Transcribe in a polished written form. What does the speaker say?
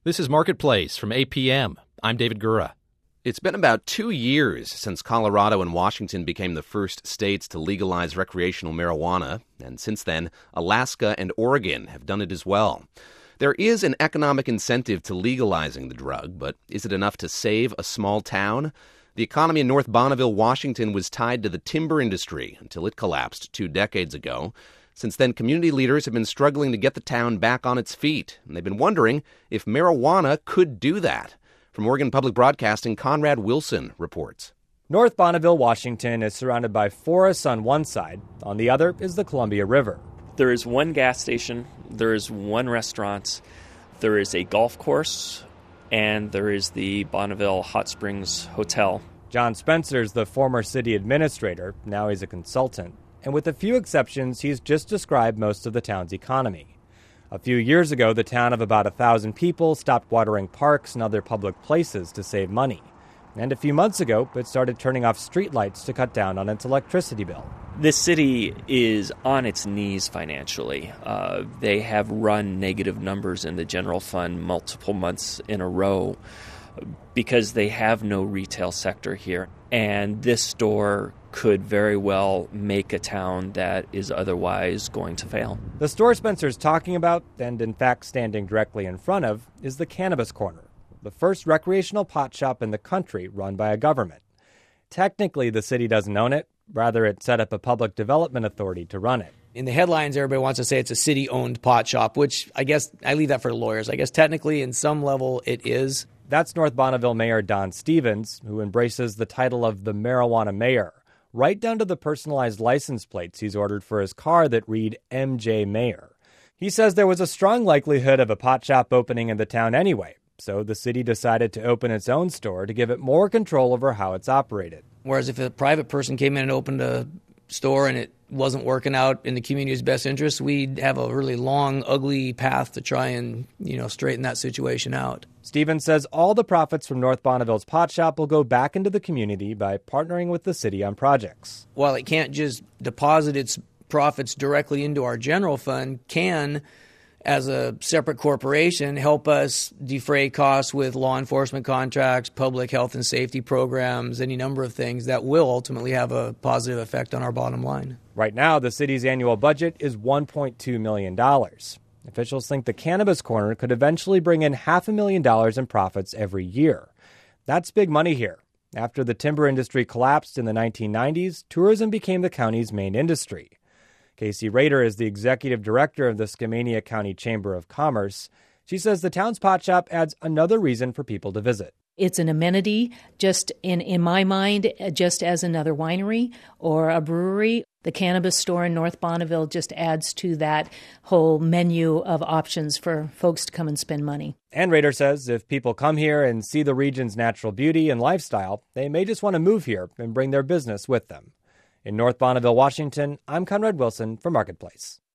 This is Marketplace from APM. I'm David Gura. It's been about 2 years since Colorado and Washington became the first states to legalize recreational marijuana, and since then, Alaska and Oregon have done it as well. There is an economic incentive to legalizing the drug, but is it enough to save a small town? The economy in North Bonneville, Washington was tied to the timber industry until it collapsed 2 decades ago. Since then, community leaders have been struggling to get the town back on its feet, and they've been wondering if marijuana could do that. From Oregon Public Broadcasting, Conrad Wilson reports. North Bonneville, Washington is surrounded by forests on one side. On the other is the Columbia River. There is one gas station, there is one restaurant, there is a golf course, and there is the Bonneville Hot Springs Hotel. John Spencer's the former city administrator. Now he's a consultant. And with a few exceptions, he's just described most of the town's economy. A few years ago, the town of about 1,000 people stopped watering parks and other public places to save money. And a few months ago, it started turning off streetlights to cut down on its electricity bill. This city is on its knees financially. They have run negative numbers in the general fund multiple months in a row because they have no retail sector here. And this store could very well make a town that is otherwise going to fail. The store Spencer's talking about, and in fact standing directly in front of, is the Cannabis Corner, the first recreational pot shop in the country run by a government. Technically, the city doesn't own it. Rather, it set up a public development authority to run it. In the headlines, everybody wants to say it's a city-owned pot shop, which I guess I leave that for the lawyers. I guess technically, in some level, it is. That's North Bonneville Mayor Don Stevens, who embraces the title of the marijuana mayor, right down to the personalized license plates he's ordered for his car that read MJ Mayor. He says there was a strong likelihood of a pot shop opening in the town anyway, so the city decided to open its own store to give it more control over how it's operated. Whereas if a private person came in and opened a store and it wasn't working out in the community's best interest, we'd have a really long, ugly path to try and, straighten that situation out. Stevens says all the profits from North Bonneville's pot shop will go back into the community by partnering with the city on projects. While it can't just deposit its profits directly into our general fund, can, as a separate corporation, help us defray costs with law enforcement contracts, public health and safety programs, any number of things that will ultimately have a positive effect on our bottom line. Right now, the city's annual budget is $1.2 million. Officials think the Cannabis Corner could eventually bring in $500,000 in profits every year. That's big money here. After the timber industry collapsed in the 1990s, tourism became the county's main industry. Casey Rader is the executive director of the Skamania County Chamber of Commerce. She says the town's pot shop adds another reason for people to visit. It's an amenity, just in my mind, just as another winery or a brewery. The cannabis store in North Bonneville just adds to that whole menu of options for folks to come and spend money. And Rader says if people come here and see the region's natural beauty and lifestyle, they may just want to move here and bring their business with them. In North Bonneville, Washington, I'm Conrad Wilson for Marketplace.